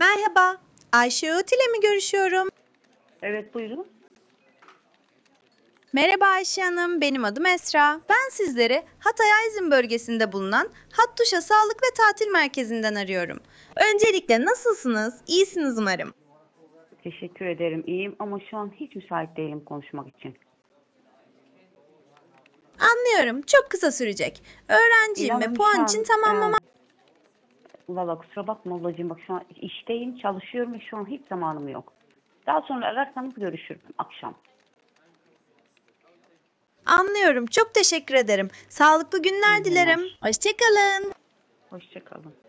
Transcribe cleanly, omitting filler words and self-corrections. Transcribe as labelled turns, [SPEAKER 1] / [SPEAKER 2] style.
[SPEAKER 1] Merhaba, Ayşe Öğüt ile mi görüşüyorum?
[SPEAKER 2] Evet, buyurun.
[SPEAKER 1] Merhaba Ayşe Hanım, benim adım Esra. Ben sizleri Hatay Aydın bölgesinde bulunan Hattuşa Sağlık ve Tatil Merkezi'nden arıyorum. Öncelikle nasılsınız? İyisiniz umarım.
[SPEAKER 2] Teşekkür ederim. İyiyim ama şu an hiç müsait değilim konuşmak için.
[SPEAKER 1] Anlıyorum, çok kısa sürecek. Öğrenciyim ve
[SPEAKER 2] İnanın şu
[SPEAKER 1] puan için
[SPEAKER 2] an
[SPEAKER 1] tamamlamam.
[SPEAKER 2] valla kusura bakma ablacığım, bak şu an işteyim, çalışıyorum ve şu an hiç zamanım yok. Daha sonra ararsanız görüşürüz akşam.
[SPEAKER 1] Anlıyorum, çok teşekkür ederim. Sağlıklı
[SPEAKER 2] İyi
[SPEAKER 1] günler dilerim.
[SPEAKER 2] günler.
[SPEAKER 1] Hoşçakalın.
[SPEAKER 2] Hoşça kalın.